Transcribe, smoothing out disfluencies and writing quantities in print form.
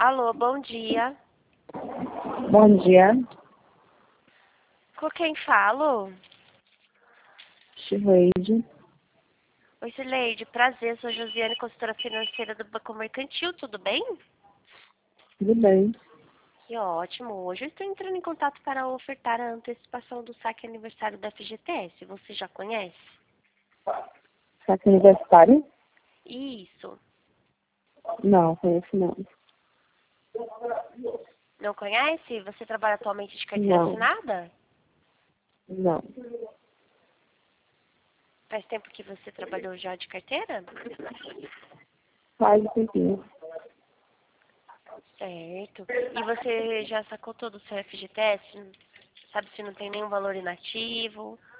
Alô, bom dia. Bom dia, Com quem falo? Chileide. Oi, Sileide. Prazer, sou Josiane, consultora financeira do Banco Mercantil, tudo bem? Tudo bem? Que ótimo. Hoje eu estou entrando em contato para ofertar a antecipação do saque aniversário da FGTS. Você já conhece? Saque universitário? Isso. Não, conheço não. Não conhece? Você trabalha atualmente de carteira Não, assinada? não. Faz tempo que você trabalhou já de carteira? Faz um tempinho. Certo. E você já sacou todo o seu FGTS? Sabe se não tem nenhum valor inativo?